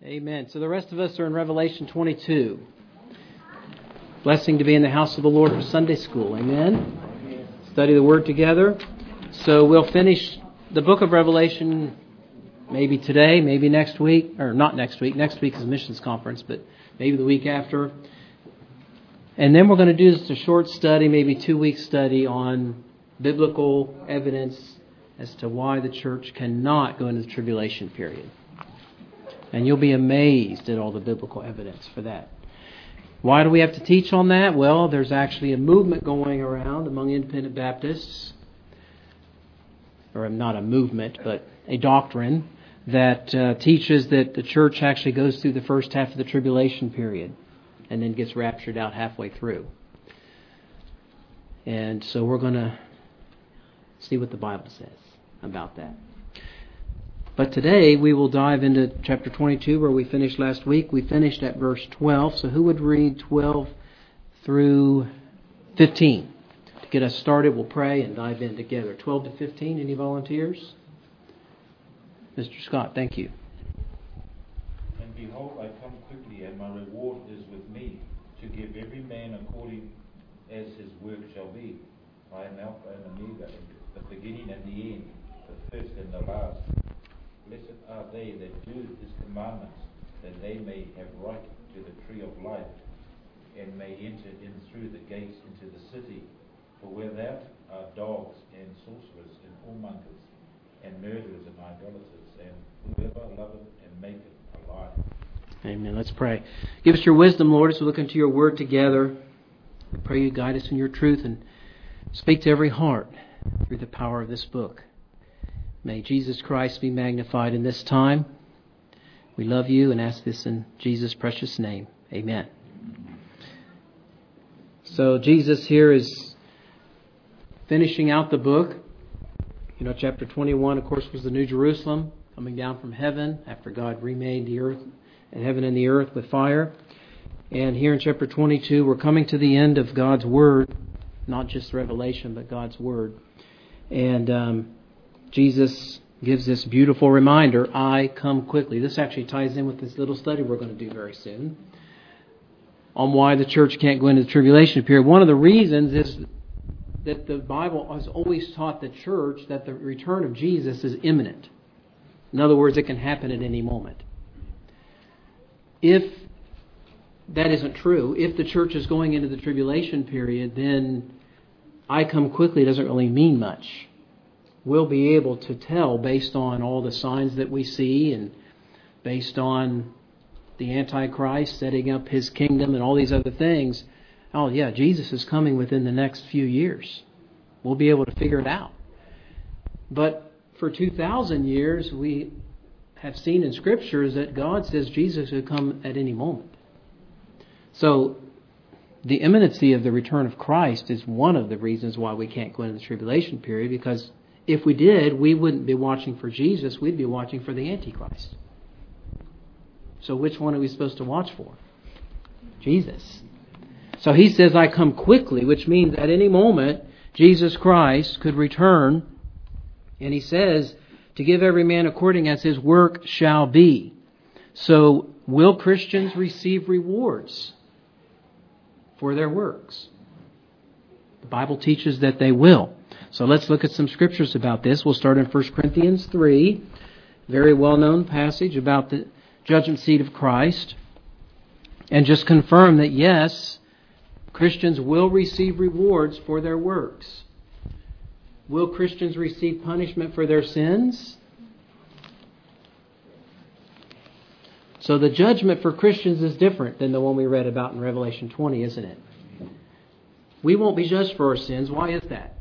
Amen. So the rest of us are in Revelation 22. Blessing to be in the house of the Lord for Sunday school. Amen. Study the Word together. So we'll finish the book of Revelation maybe today, maybe next week, or not next week. Next week is a missions conference, but maybe the week after. And then we're going to do just a short study, maybe 2-week study on biblical evidence as to why the church cannot go into the tribulation period. And you'll be amazed at all the biblical evidence for that. Why do we have to teach on that? Well, there's actually a movement going around among independent Baptists, or not a movement, but a doctrine that teaches that the church actually goes through the first half of the tribulation period and then gets raptured out halfway through. And so we're going to see what the Bible says about that. But today we will dive into chapter 22 where we finished last week. We finished at verse 12. So who would read 12 through 15? To get us started, we'll pray and dive in together. 12 to 15, any volunteers? Mr. Scott, thank you. And behold, I come quickly, and my reward is with me, to give every man according as his work shall be. I am Alpha and Omega, the beginning and the end, the first and the last. Blessed are they that do his commandments, that they may have right to the tree of life, and may enter in through the gates into the city. For without are dogs and sorcerers and whoremongers, and murderers and idolaters, and whoever loveth and maketh a lie. Amen. Let's pray. Give us your wisdom, Lord, as we look into your word together. We pray you guide us in your truth and speak to every heart through the power of this book. May Jesus Christ be magnified in this time. We love you and ask this in Jesus' precious name. Amen. So Jesus here is finishing out the book. You know, chapter 21, of course, was the New Jerusalem coming down from heaven after God remade the earth and heaven and the earth with fire. And here in chapter 22, we're coming to the end of God's Word, not just Revelation, but God's Word. And Jesus gives this beautiful reminder, I come quickly. This actually ties in with this little study we're going to do very soon on why the church can't go into the tribulation period. One of the reasons is that the Bible has always taught the church that the return of Jesus is imminent. In other words, it can happen at any moment. If that isn't true, if the church is going into the tribulation period, then I come quickly doesn't really mean much. We'll be able to tell based on all the signs that we see and based on the Antichrist setting up his kingdom and all these other things. Oh yeah, Jesus is coming within the next few years. We'll be able to figure it out. But for 2,000 years, we have seen in Scriptures that God says Jesus will come at any moment. So the imminency of the return of Christ is one of the reasons why we can't go into the tribulation period, because if we did, we wouldn't be watching for Jesus, we'd be watching for the Antichrist. So which one are we supposed to watch for? Jesus. So he says, I come quickly, which means at any moment, Jesus Christ could return. And he says, to give every man according as his work shall be. So will Christians receive rewards for their works? The Bible teaches that they will. So let's look at some scriptures about this. We'll start in 1 Corinthians 3, very well-known passage about the judgment seat of Christ, and just confirm that yes, Christians will receive rewards for their works. Will Christians receive punishment for their sins? So the judgment for Christians is different than the one we read about in Revelation 20, isn't it? We won't be judged for our sins. Why is that?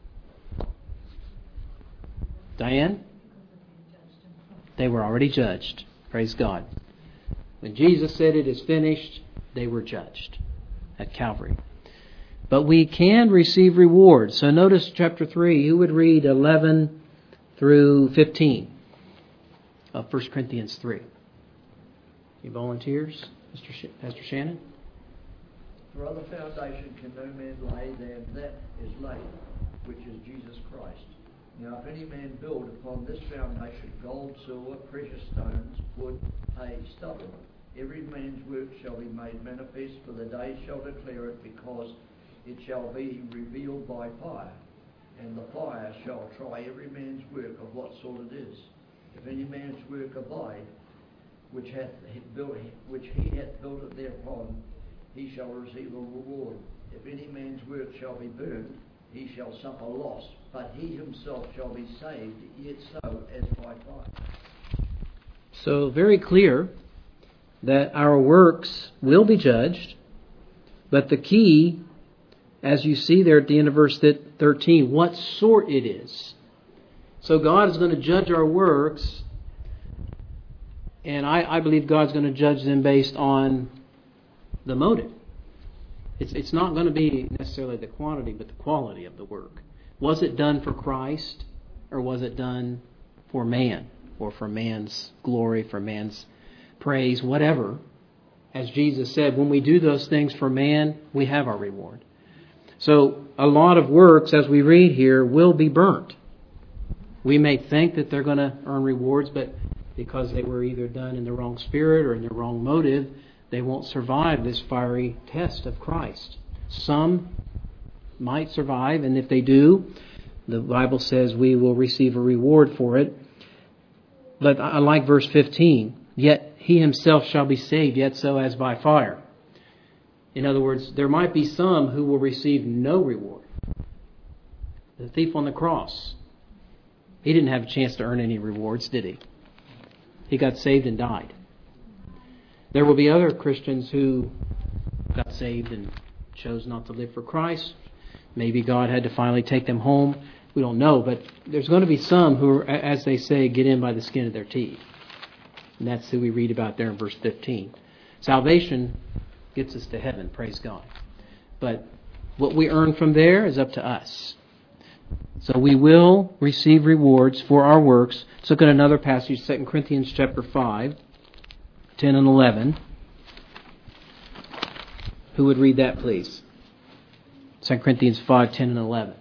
Diane? They were already judged. Praise God. When Jesus said it is finished, they were judged at Calvary. But we can receive rewards. So notice chapter 3. Who would read 11 through 15 of 1 Corinthians 3? Any volunteers? Pastor Shannon? For other foundation can no man lay than that is laid, which is Jesus Christ. Now if any man build upon this foundation gold, silver, precious stones, wood, hay stubble. Every man's work shall be made manifest, for the day shall declare it, because it shall be revealed by fire. And the fire shall try every man's work of what sort it is. If any man's work abide, which he hath built it thereupon, he shall receive a reward. If any man's work shall be burned, he shall suffer loss, but he himself shall be saved, yet so as by fire. So very clear that our works will be judged, but the key, as you see there at the end of verse 13, what sort it is. So God is going to judge our works, and I believe God's going to judge them based on the motive. It's not going to be necessarily the quantity, but the quality of the work. Was it done for Christ, or was it done for man, or for man's glory, for man's praise, whatever? As Jesus said, when we do those things for man, we have our reward. So a lot of works, as we read here, will be burnt. We may think that they're going to earn rewards, but because they were either done in the wrong spirit or in the wrong motive, they won't survive this fiery test of Christ. Some might survive, and if they do, the Bible says we will receive a reward for it. But I like verse 15. Yet he himself shall be saved, yet so as by fire. In other words, there might be some who will receive no reward. The thief on the cross, he didn't have a chance to earn any rewards, did he? He got saved and died. There will be other Christians who got saved and chose not to live for Christ. Maybe God had to finally take them home. We don't know, but there's going to be some who, as they say, get in by the skin of their teeth. And that's who we read about there in verse 15. Salvation gets us to heaven, praise God. But what we earn from there is up to us. So we will receive rewards for our works. Let's look at another passage, 2 Corinthians chapter 5, 10 and 11. Who would read that, please? 2 Corinthians 5, 10 and 11.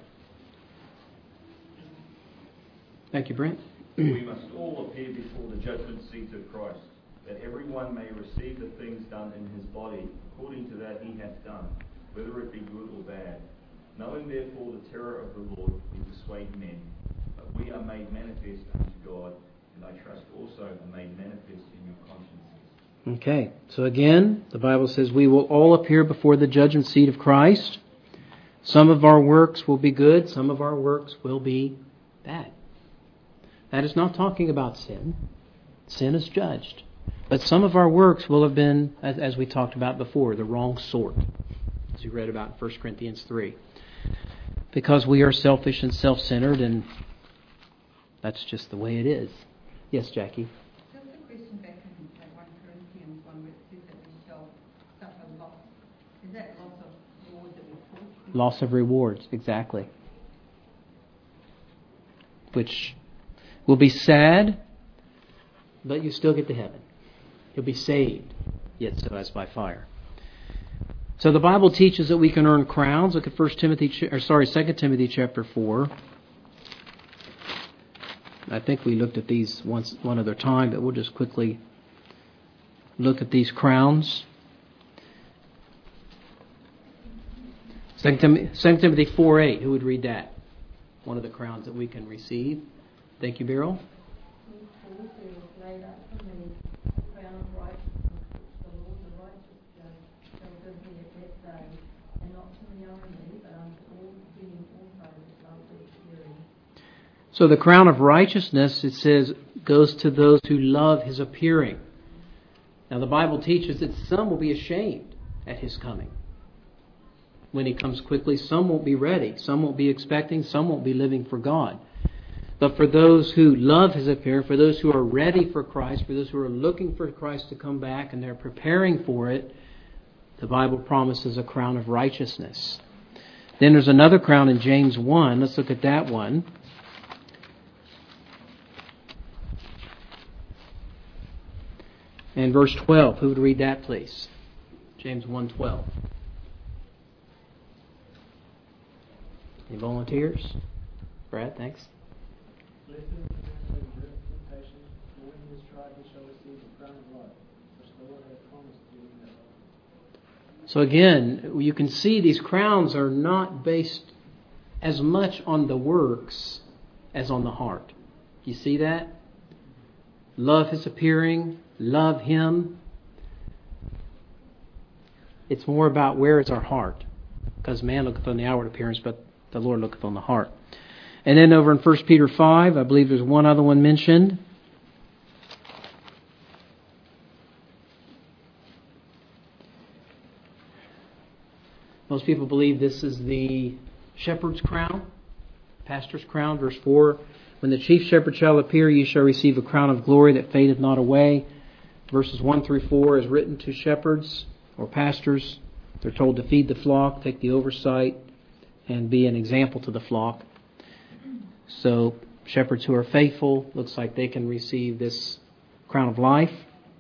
Thank you, Brent. We must all appear before the judgment seat of Christ, that everyone may receive the things done in his body according to that he hath done, whether it be good or bad. Knowing therefore the terror of the Lord, we persuade men. But we are made manifest unto God, and I trust also are made manifest in your consciences. Okay, so again, the Bible says we will all appear before the judgment seat of Christ. Some of our works will be good, some of our works will be bad. That is not talking about sin. Sin is judged. But some of our works will have been, as we talked about before, the wrong sort, as we read about in 1 Corinthians 3. Because we are selfish and self-centered, and that's just the way it is. Yes, Jackie? Just a question back in 1 Corinthians 1 where it says that we shall suffer loss. Is that loss of reward that we talk? Loss of rewards, exactly. Which will be sad, but you still get to heaven. You'll be saved, yet so as by fire. So the Bible teaches that we can earn crowns. Look at 2 Timothy chapter 4. I think we looked at these one other time, but we'll just quickly look at these crowns. 2 Timothy 4:8. Who would read that? One of the crowns that we can receive. Thank you, Beryl. So the crown of righteousness, it says, goes to those who love his appearing. Now the Bible teaches that some will be ashamed at his coming. When he comes quickly, some won't be ready. Some won't be expecting. Some won't be living for God. But for those who love his appearing, for those who are ready for Christ, for those who are looking for Christ to come back and they're preparing for it, the Bible promises a crown of righteousness. Then there's another crown in James 1. Let's look at that one. And verse 12. Who would read that, please? James 1:12. Any volunteers? Brad, thanks. Blessed is the man who endureth temptation, for when he is tried he shall receive the crown So again, you can see these crowns are not based as much on the works as on the heart. You see that? Love His appearing, love Him. It's more about where is our heart. Because man looketh on the outward appearance, but the Lord looketh on the heart. And then over in 1 Peter 5, I believe there's one other one mentioned. Most people believe this is the shepherd's crown, pastor's crown. Verse 4, when the chief shepherd shall appear, ye shall receive a crown of glory that fadeth not away. Verses 1 through 4 is written to shepherds or pastors. They're told to feed the flock, take the oversight, and be an example to the flock. So shepherds who are faithful, looks like they can receive this crown of life,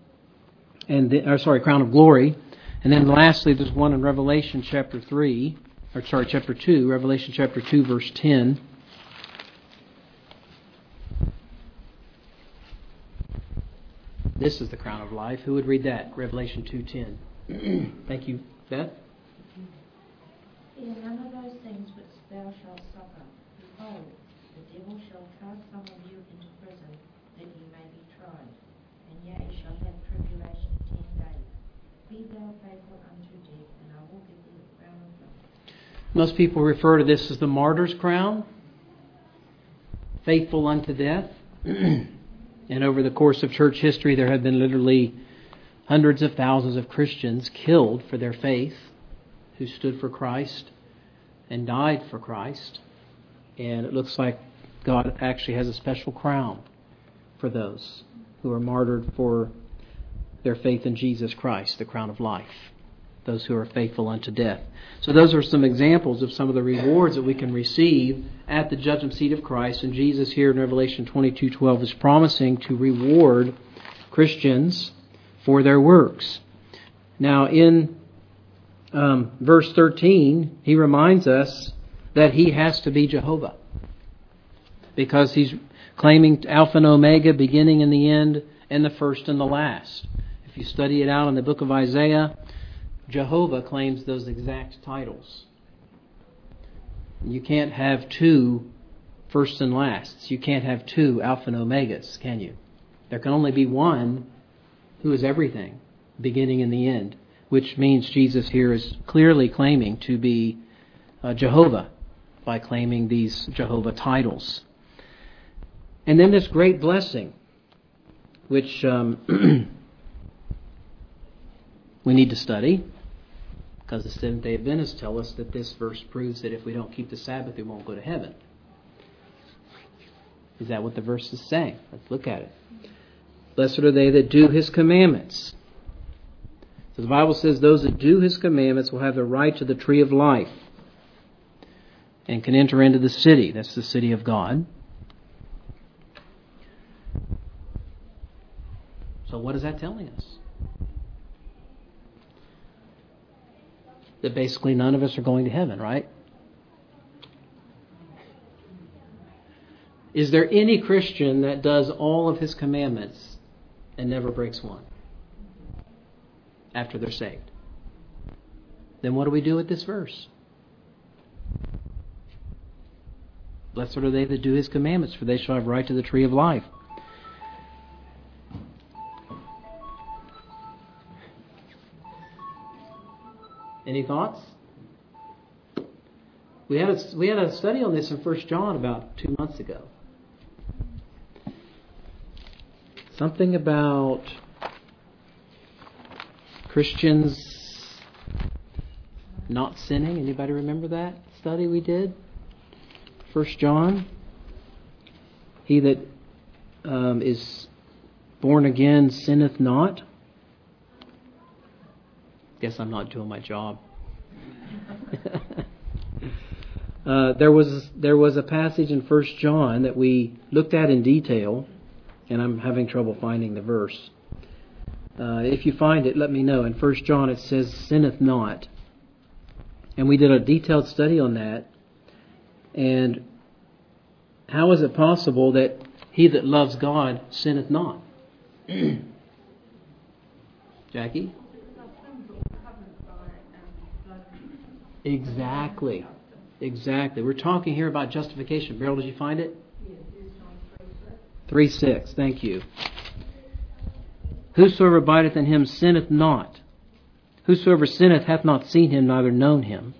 crown of glory. And then lastly, there's one in Revelation chapter 2, Revelation chapter 2, verse 10. This is the crown of life. Who would read that? Revelation 2:10. Thank you, Beth. In none of those things which thou shalt suffer, behold, the devil shall cast some of you into prison, that ye may be tried, and ye shall have tribulation 10 days. Be thou faithful unto death, and I will give thee the crown of life. Most people refer to this as the martyr's crown, faithful unto death. And over the course of church history, there have been literally hundreds of thousands of Christians killed for their faith, who stood for Christ and died for Christ. And it looks like God actually has a special crown for those who are martyred for their faith in Jesus Christ, the crown of life, those who are faithful unto death. So those are some examples of some of the rewards that we can receive at the judgment seat of Christ. And Jesus here in Revelation 22:12 is promising to reward Christians for their works. Now in verse 13, he reminds us that he has to be Jehovah, because he's claiming Alpha and Omega, beginning and the end, and the first and the last. If you study it out in the book of Isaiah, Jehovah claims those exact titles. You can't have two firsts and lasts. You can't have two Alpha and Omegas, can you? There can only be one who is everything, beginning and the end, which means Jesus here is clearly claiming to be Jehovah by claiming these Jehovah titles. And then this great blessing, which we need to study, because the Seventh-day Adventists tell us that this verse proves that if we don't keep the Sabbath, we won't go to heaven. Is that what the verse is saying? Let's look at it. Blessed are they that do His commandments. So the Bible says those that do His commandments will have the right to the tree of life and can enter into the city. That's the city of God. So what is that telling us? That basically none of us are going to heaven, right? Is there any Christian that does all of his commandments and never breaks one after they're saved? Then what do we do with this verse? Blessed are they that do His commandments, for they shall have right to the tree of life. Any thoughts? We had a study on this in 1 John about 2 months ago. Something about Christians not sinning. Anybody remember that study we did? 1 John. He that is born again sinneth not. Guess I'm not doing my job. There was a passage in 1 John that we looked at in detail, and I'm having trouble finding the verse. If you find it, let me know. In 1 John it says, sinneth not. And we did a detailed study on that. And how is it possible that he that loves God sinneth not? Jackie? Our sins are covered by blood. Exactly. Exactly. We're talking here about justification. Beryl, did you find it? 3:6. Thank you. Whosoever abideth in him sinneth not. Whosoever sinneth hath not seen him, neither known him.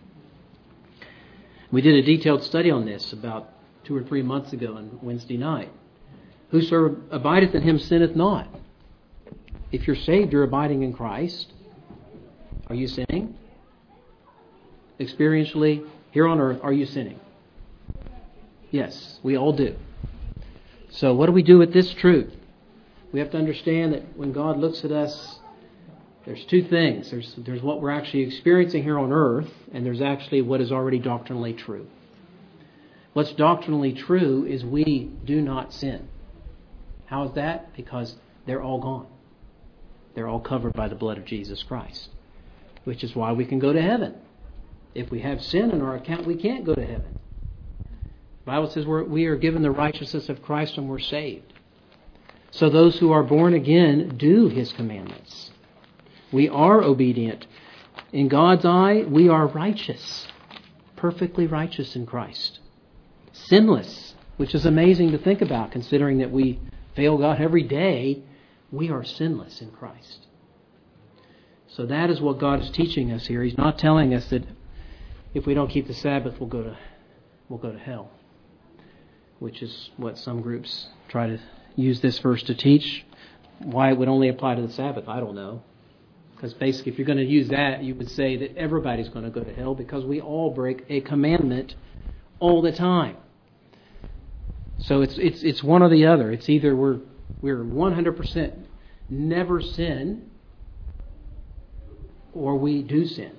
We did a detailed study on this about 2 or 3 months ago on Wednesday night. Whosoever abideth in him sinneth not. If you're saved, you're abiding in Christ. Are you sinning? Experientially, here on earth, are you sinning? Yes, we all do. So what do we do with this truth? We have to understand that when God looks at us, there's two things. There's what we're actually experiencing here on earth, and there's actually what is already doctrinally true. What's doctrinally true is we do not sin. How is that? Because they're all gone. They're all covered by the blood of Jesus Christ, which is why we can go to heaven. If we have sin in our account, we can't go to heaven. The Bible says we are given the righteousness of Christ and we're saved. So those who are born again do His commandments. We are obedient. In God's eye, we are righteous. Perfectly righteous in Christ. Sinless, which is amazing to think about considering that we fail God every day. We are sinless in Christ. So that is what God is teaching us here. He's not telling us that if we don't keep the Sabbath, we'll go to hell, which is what some groups try to use this verse to teach. Why it would only apply to the Sabbath, I don't know. Because basically, if you're going to use that, you would say that everybody's going to go to hell because we all break a commandment all the time. So it's one or the other. It's either we're 100% never sin, or we do sin.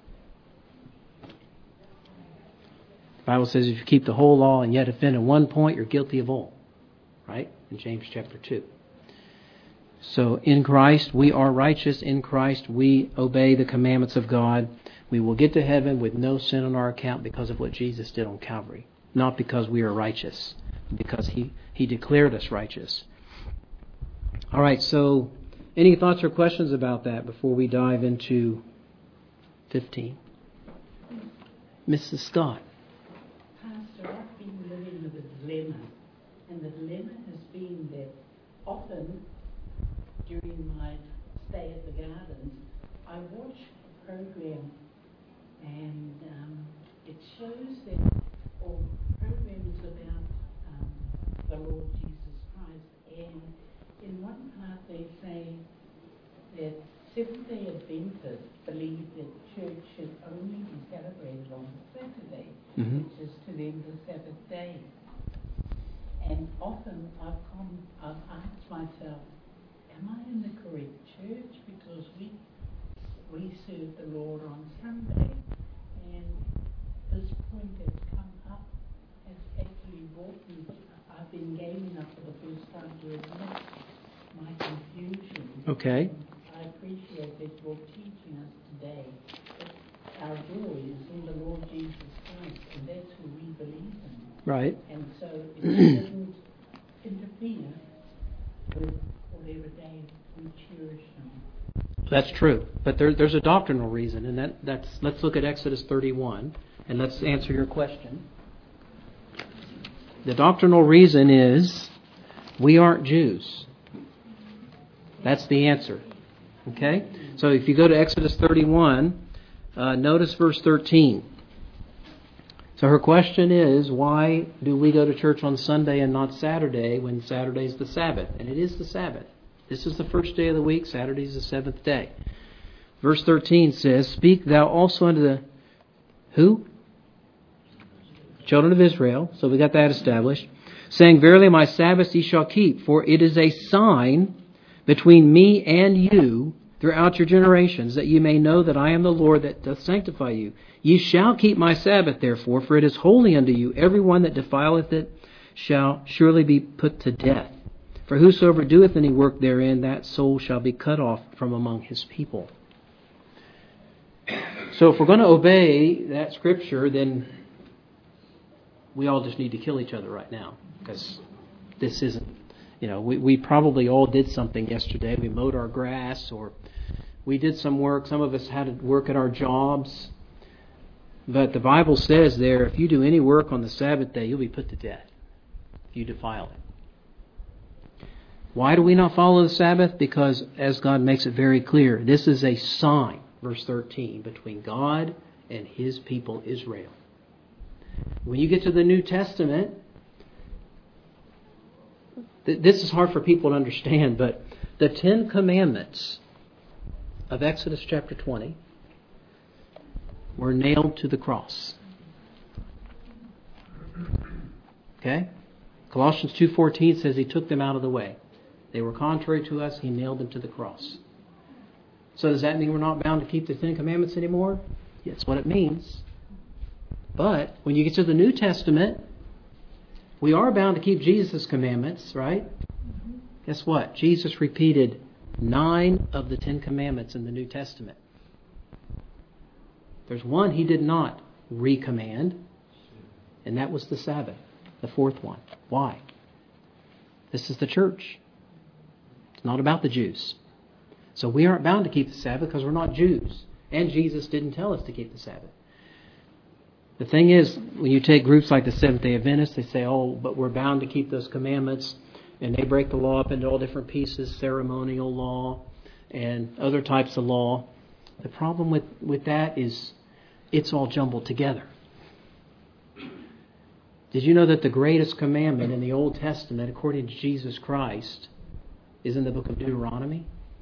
The Bible says if you keep the whole law and yet offend in one point, you're guilty of all. Right? In James chapter 2. So in Christ, we are righteous. In Christ, we obey the commandments of God. We will get to heaven with no sin on our account because of what Jesus did on Calvary. Not because we are righteous, because He declared us righteous. All right, so any thoughts or questions about that before we dive into 15? Mrs. Scott. Pastor, I've been living with a dilemma. And the dilemma has been that often during my stay at the gardens, I watch a program and it shows that, or programs about the Lord Jesus Christ. And in one part they say that Seventh-day Adventists believe that church should only be celebrated on Saturday, which is to them the Sabbath day. And often I've asked myself, am I in the correct church? Because we serve the Lord on Sunday. And this point that's come up has actually brought me. I've been gaming up for the first time to admit my confusion. Okay. I appreciate that you're teaching us today that our joy is in the Lord Jesus Christ, and that's who we believe in. Right. And so it doesn't interfere with whatever day we cherish them. That's true. But there's a doctrinal reason, and that's let's look at Exodus 31, and let's answer your question. The doctrinal reason is we aren't Jews. That's the answer. Okay? So if you go to Exodus 31, notice verse 13. So her question is, why do we go to church on Sunday and not Saturday when Saturday's the Sabbath? And it is the Sabbath. This is the first day of the week. Saturday is the seventh day. Verse 13 says, speak thou also unto the who? Children of Israel. So we got that established. Saying, verily my Sabbath ye shall keep, for it is a sign between me and you throughout your generations, that ye may know that I am the Lord that doth sanctify you. Ye shall keep my Sabbath, therefore, for it is holy unto you. Every one that defileth it shall surely be put to death. For whosoever doeth any work therein, that soul shall be cut off from among his people. So if we're going to obey that scripture, then we all just need to kill each other right now, because this isn't We probably all did something yesterday. We mowed our grass, or we did some work. Some of us had to work at our jobs. But the Bible says there, if you do any work on the Sabbath day, you'll be put to death if you defile it. Why do we not follow the Sabbath? Because, as God makes it very clear, this is a sign, verse 13, between God and His people Israel. When you get to the New Testament, this is hard for people to understand, but the 10 Commandments of Exodus chapter 20 were nailed to the cross. Okay? Colossians 2:14 says He took them out of the way. They were contrary to us. He nailed them to the cross. So does that mean we're not bound to keep the 10 Commandments anymore? That's what it means. But when you get to the New Testament, we are bound to keep Jesus' commandments, right? Guess what? Jesus repeated 9 of the 10 Commandments in the New Testament. There's one He did not recommand, and that was the Sabbath, the 4th one. Why? This is the church. It's not about the Jews. So we aren't bound to keep the Sabbath because we're not Jews. And Jesus didn't tell us to keep the Sabbath. The thing is, when you take groups like the Seventh-day Adventists, they say, but we're bound to keep those commandments. And they break the law up into all different pieces, ceremonial law and other types of law. The problem with that is it's all jumbled together. Did you know that the greatest commandment in the Old Testament, according to Jesus Christ, is in the book of Deuteronomy?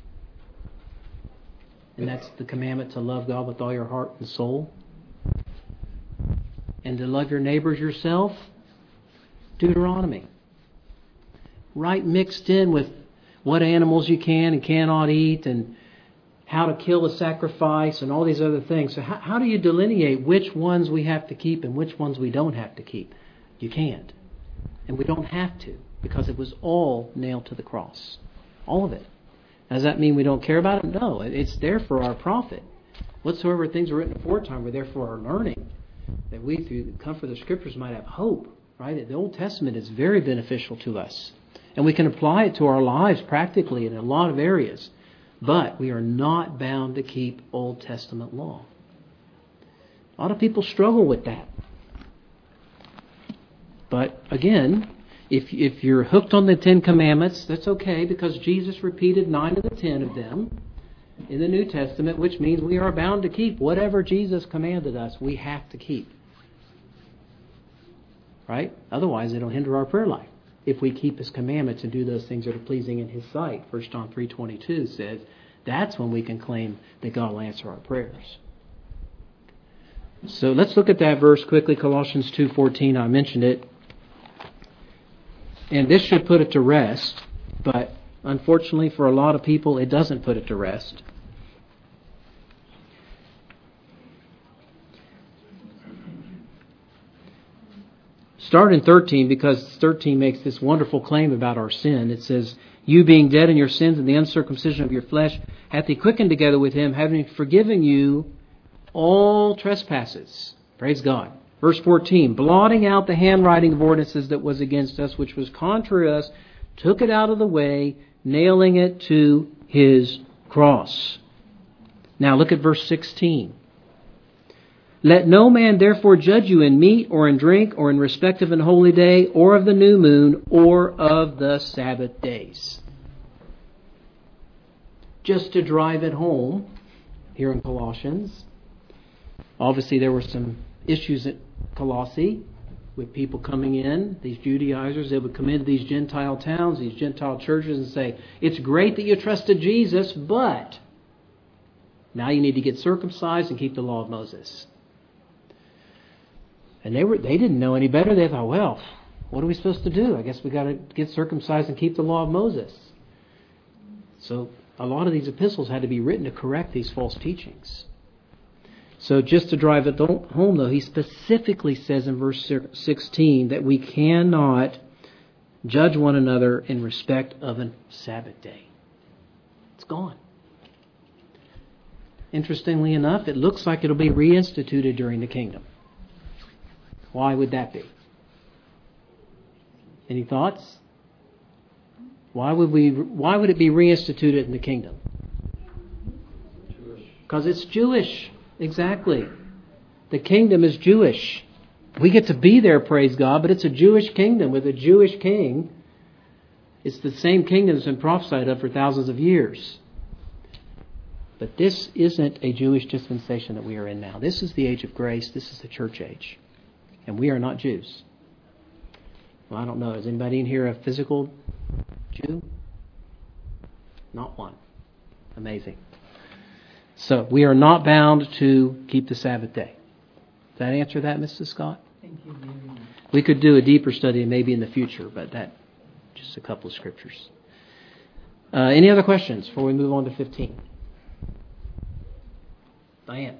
And that's the commandment to love God with all your heart and soul. And to love your neighbors yourself? Deuteronomy. Right mixed in with what animals you can and cannot eat, and how to kill a sacrifice, and all these other things. So how do you delineate which ones we have to keep and which ones we don't have to keep? You can't. And we don't have to, because it was all nailed to the cross. All of it. Does that mean we don't care about it? No. It's there for our profit. Whatsoever things were written aforetime were there for our learning, that we, through the comfort of the Scriptures, might have hope. Right? The Old Testament is very beneficial to us. And we can apply it to our lives practically in a lot of areas. But we are not bound to keep Old Testament law. A lot of people struggle with that. But again, if you're hooked on the 10 Commandments, that's okay, because Jesus repeated 9 of the 10 of them in the New Testament, which means we are bound to keep whatever Jesus commanded us, we have to keep. Right? Otherwise, it'll hinder our prayer life. If we keep His commandments and do those things that are pleasing in His sight. 1 John 3:22 says, that's when we can claim that God will answer our prayers. So let's look at that verse quickly, Colossians 2:14. I mentioned it. And this should put it to rest, but unfortunately for a lot of people, it doesn't put it to rest. Start in 13, because 13 makes this wonderful claim about our sin. It says, you being dead in your sins and the uncircumcision of your flesh, hath He quickened together with Him, having forgiven you all trespasses. Praise God. Verse 14, blotting out the handwriting of ordinances that was against us, which was contrary to us, took it out of the way, nailing it to His cross. Now look at verse 16. Let no man therefore judge you in meat or in drink or in respect of an holy day or of the new moon or of the Sabbath days. Just to drive it home, here in Colossians, obviously there were some issues at Colossae with people coming in, these Judaizers. They would come into these Gentile towns, these Gentile churches, and say, it's great that you trusted Jesus, but now you need to get circumcised and keep the law of Moses. And they didn't know any better. They thought, well, what are we supposed to do? I guess we got to get circumcised and keep the law of Moses. So a lot of these epistles had to be written to correct these false teachings. So just to drive it home, though, he specifically says in verse 16 that we cannot judge one another in respect of a Sabbath day. It's gone. Interestingly enough, it looks like it'll be reinstituted during the kingdom. Why would that be? Any thoughts? Why would it be reinstituted in the kingdom? Because it's Jewish. Exactly. The kingdom is Jewish. We get to be there, praise God, but it's a Jewish kingdom with a Jewish king. It's the same kingdom that's been prophesied of for thousands of years. But this isn't a Jewish dispensation that we are in now. This is the age of grace. This is the church age. And we are not Jews. Well, I don't know. Is anybody in here a physical Jew? Not one. Amazing. So we are not bound to keep the Sabbath day. Does that answer that, Mrs. Scott? Thank you very much. We could do a deeper study maybe in the future, but that just a couple of scriptures. Any other questions before we move on to 15? Diane.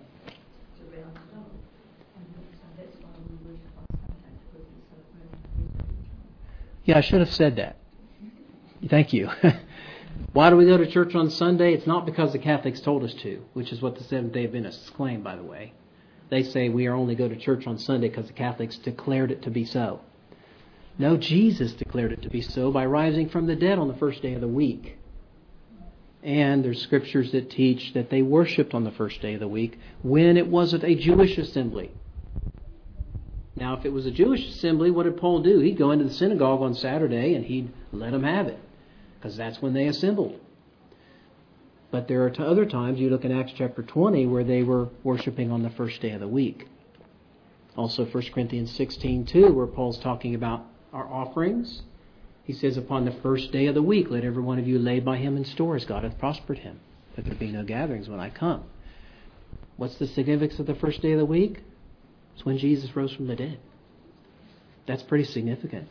Yeah, I should have said that. Thank you. Why do we go to church on Sunday? It's not because the Catholics told us to, which is what the Seventh-day Adventists claim, by the way. They say we are only go to church on Sunday because the Catholics declared it to be so. No, Jesus declared it to be so by rising from the dead on the first day of the week. And there's scriptures that teach that they worshipped on the first day of the week when it wasn't a Jewish assembly. Now, if it was a Jewish assembly, what did Paul do? He'd go into the synagogue on Saturday and he'd let them have it, because that's when they assembled. But there are other times, you look in Acts chapter 20, where they were worshiping on the first day of the week. Also 1 Corinthians 16:2, where Paul's talking about our offerings. He says, upon the first day of the week, let every one of you lay by him in store as God hath prospered him, that there be no gatherings when I come. What's the significance of the first day of the week? It's when Jesus rose from the dead. That's pretty significant.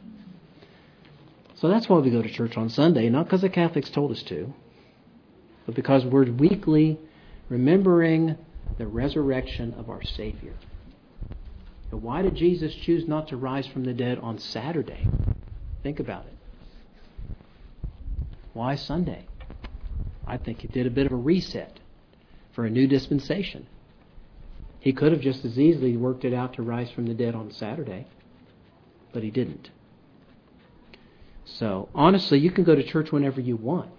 So that's why we go to church on Sunday, not because the Catholics told us to, but because we're weekly remembering the resurrection of our Savior. And why did Jesus choose not to rise from the dead on Saturday? Think about it. Why Sunday? I think he did a bit of a reset for a new dispensation. He could have just as easily worked it out to rise from the dead on Saturday, but he didn't. So, honestly, you can go to church whenever you want.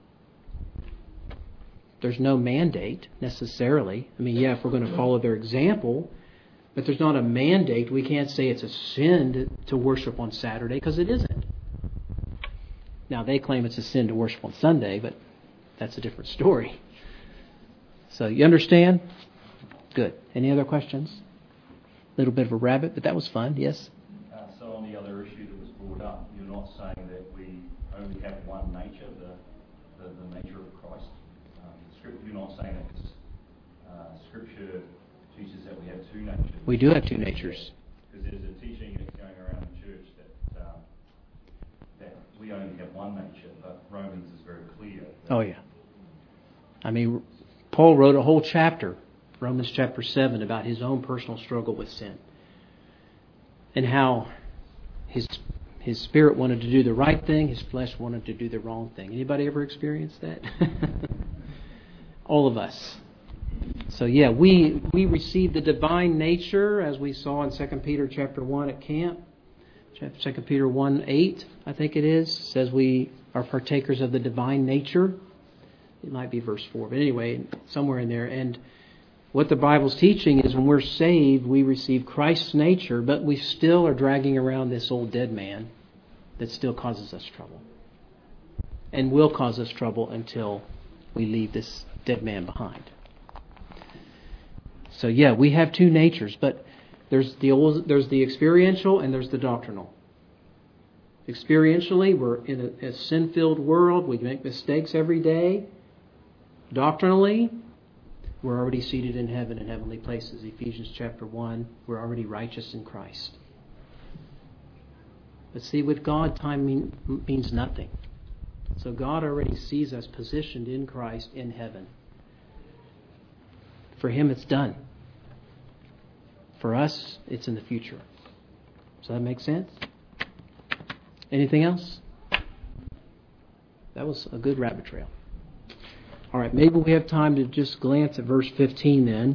There's no mandate, necessarily. I mean, yeah, if we're going to follow their example, but there's not a mandate. We can't say it's a sin to worship on Saturday, because it isn't. Now, they claim it's a sin to worship on Sunday, but that's a different story. So, you understand? Good. Any other questions? A little bit of a rabbit, but that was fun, yes? So on the other issue that was brought up, you're not saying that we only have one nature, the nature of Christ. You're not saying that because Scripture teaches that we have two natures. We do have two natures. Because there's a teaching that's going around the church that we only have one nature, but Romans is very clear. Oh, yeah. I mean, Paul wrote a whole chapter, Romans chapter 7, about his own personal struggle with sin. And how his spirit wanted to do the right thing, his flesh wanted to do the wrong thing. Anybody ever experienced that? All of us. So yeah, we receive the divine nature, as we saw in 2 Peter chapter 1 at camp. 2 Peter 1:8, I think it is, says we are partakers of the divine nature. It might be verse 4, but anyway, somewhere in there. And what the Bible's teaching is when we're saved, we receive Christ's nature, but we still are dragging around this old dead man that still causes us trouble. And will cause us trouble until we leave this dead man behind. So yeah, we have two natures, but there's the experiential and there's the doctrinal. Experientially, we're in a sin-filled world. We make mistakes every day. Doctrinally, we're already seated in heaven in heavenly places. Ephesians chapter 1, we're already righteous in Christ. But see, with God, time means nothing. So God already sees us positioned in Christ in heaven. For Him, it's done. For us, it's in the future. Does that make sense? Anything else? That was a good rabbit trail. All right, maybe we have time to just glance at verse 15 then,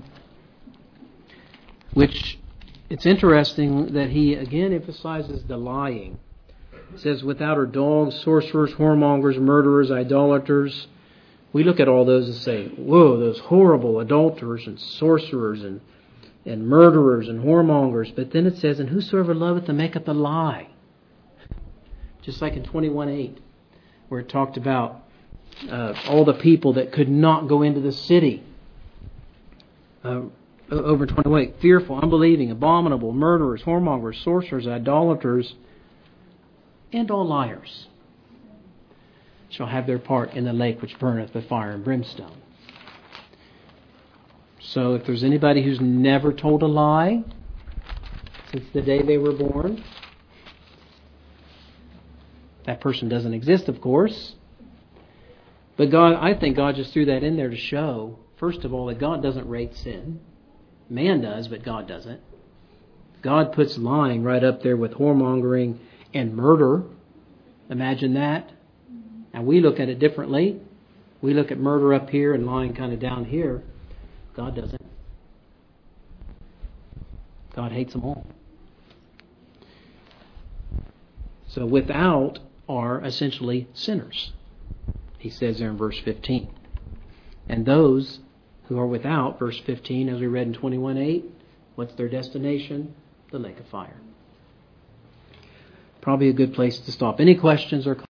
which it's interesting that he again emphasizes the lying. It says, without are dogs, sorcerers, whoremongers, murderers, idolaters. We look at all those and say, whoa, those horrible adulterers and sorcerers and murderers and whoremongers. But then it says, and whosoever loveth and maketh a lie. Just like in 21:8, where it talked about all the people that could not go into the city. Over 28, fearful, unbelieving, abominable, murderers, whoremongers, sorcerers, idolaters, and all liars shall have their part in the lake which burneth with fire and brimstone. So if there's anybody who's never told a lie since the day they were born, that person doesn't exist, of course. But I think God just threw that in there to show, first of all, that God doesn't rate sin. Man does, but God doesn't. God puts lying right up there with whoremongering and murder. Imagine that. Now we look at it differently. We look at murder up here and lying kind of down here. God doesn't. God hates them all. So without are essentially sinners, he says there in verse 15. And those who are without, verse 15, as we read in 21:8, what's their destination? The lake of fire. Probably a good place to stop. Any questions or comments?